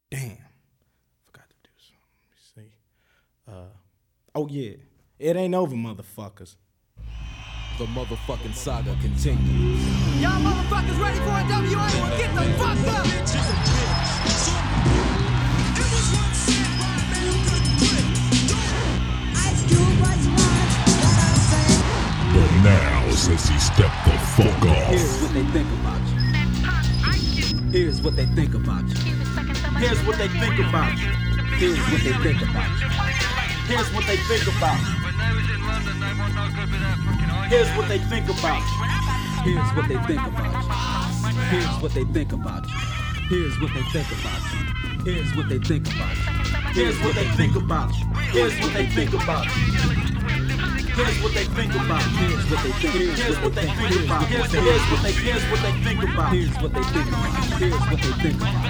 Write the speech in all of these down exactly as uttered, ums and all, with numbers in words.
Damn. Forgot to do something. Let me see. Uh, oh, yeah. It ain't over, motherfuckers. The motherfucking saga continues. Y'all motherfuckers ready for a W A? Well, get the fuck up! But now, since he stepped the fuck off, here's what they think about you. Here's what they think about you. Here's what they think about you. Here's what they think about you. Here's what they think about you. Here's what they think about you. Here's what they think about you. Here's what they think about you. Here's what they think about you. Here's what they think about you. Here's what they think about you. Here's what they think about you. Here's what they think about. Here's what they think. Here's what they think about. Here's what they here's what they think about. Here's what they think about. Here's what they think about.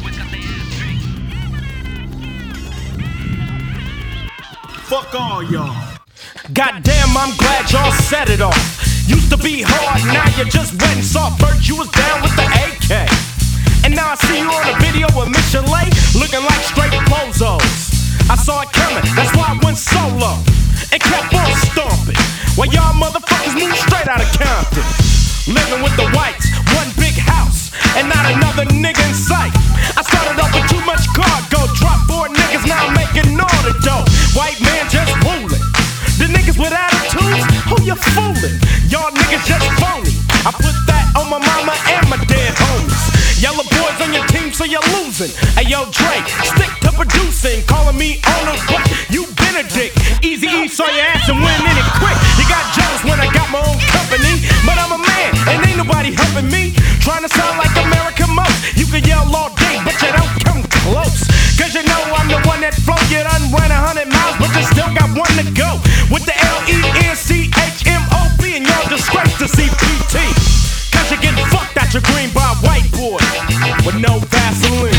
Fuck all y'all. Goddamn, I'm glad y'all set it off. Used to be hard, now you just went and saw Bert. You was down with the A K. And now I see you on a video with Michelet, looking like straight bozos. I saw it coming, that's why I went solo and kept on stomping, while y'all motherfuckers moved straight out of Compton. Living with the whites, one big house, and not another nigga in sight. I started off with too much cargo, dropped four niggas, now I'm making all the dough. White man just ruling. The niggas with attitudes, who you fooling? Y'all niggas just phony. I put that on my mama and my dead homies. Yellow boys on your team, so you're losing. Hey yo, Dre, stick to producing. Calling me owner, but you Benedict. Easy E saw your ass and went in it quick. You got jealous when I got my own company, but I'm a man and ain't nobody helping me. Trying to sound like American most. You can yell all day, but you don't come close. Cause you know I'm the one that flow. You done ran a hundred miles, but you still got one to go. With the L E N C H M O P and y'all disgrace to C P T. Cause you're getting fucked out your green by a white boy with no Vaseline.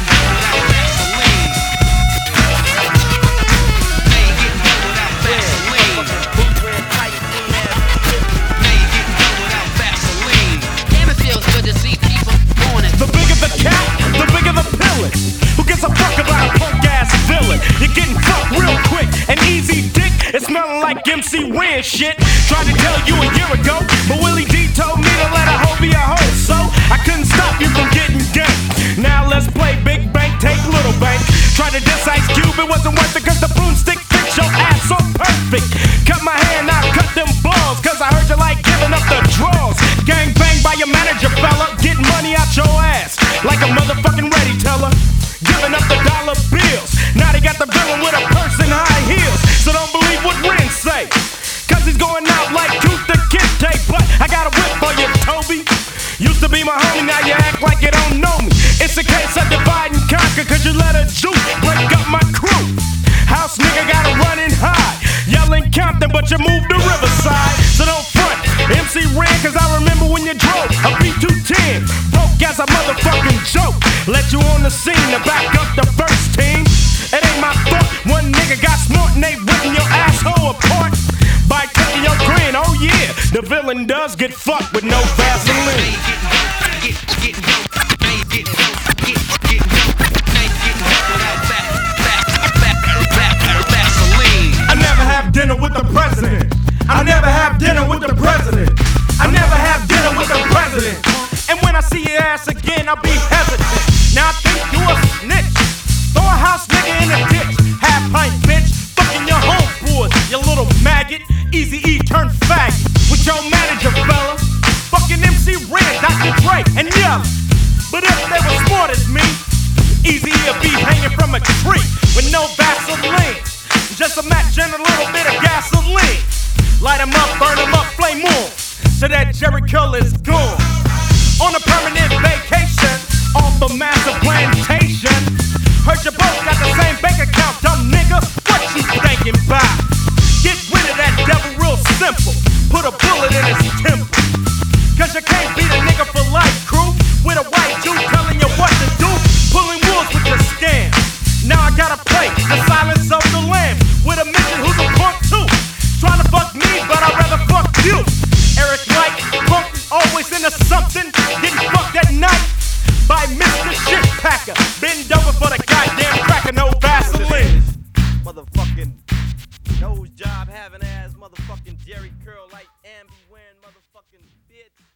The bigger the cat, the bigger the pillin'. Who gives a fuck about a punk ass villain? You're getting fucked real quick and easy dick. It's smelling like M C Ren shit. Tried to tell you a year ago, but Willie D told me to let a hoe be a hoe, so I couldn't stop you from getting ganked. Now let's play big bank, take little bank. Tried to diss Ice Cube, it wasn't worth it cause the broomstick fits your ass so perfect. Cut my hand out, cut them balls, cause I heard you like giving up the draws. Gang bang by your manager, fella, getting money out your ass like a motherfucking ready teller. Giving up the dollar bills, now they got the villain with a purse and high heels. So don't believe what Ren say, cause he's going out like Tooth the Kente. But I got a whip for you, Toby. Used to be my homie, now you act like you don't know me. It's a case of divide and conquer, cause you let a Jew break up my crew. House nigga gotta run and hide, yelling Compton, but you moved to Riverside. So don't front, M C Ren, cause I remember when you drove a B two ten, broke as a motherfucking joke. Let you on the scene to back up the first team. It ain't my fault, one nigga got smart and they ripping your asshole apart by taking your grin. Oh yeah, the villain does get fucked with no Vaseline. I never have dinner with the president. I never have dinner with the president. I never have dinner with the president. And when I see your ass again, I'll be hesitant. Now I think you a snitch. Throw a house nigga in a ditch. Half pint bitch, fucking your homeboys, you little maggot. Easy E turn faggot with your manager fella. Fucking M C Ren, Doctor Dre, and Yella. But if they were smart as me, Easy E'll be hanging from a tree with no Vaseline. Just a match and a little bit of gasoline. Light 'em up, burn 'em up, flame on, so that Jericho is gone. On a permanent vacation, off a massive plantation. Heard you both got the same bank account, dumb nigga. What you thinking about? Get rid of that devil real simple. Put a bullet in his temple. Cause you can't beat a nigga for life, crew. With a white Jew telling you what to do. Pulling wolves with your scam. Now I gotta play the silence of the lamb with a midget who's a punk too. Trying to fuck me, but I'd rather fuck you. Eric White, punk, always into something. Getting fucked at night by Mister Shit Packer. for the goddamn cracker, no Vaseline. Motherfucking nose job having ass, motherfucking Jerry curl like Ambi wearing motherfucking bitch.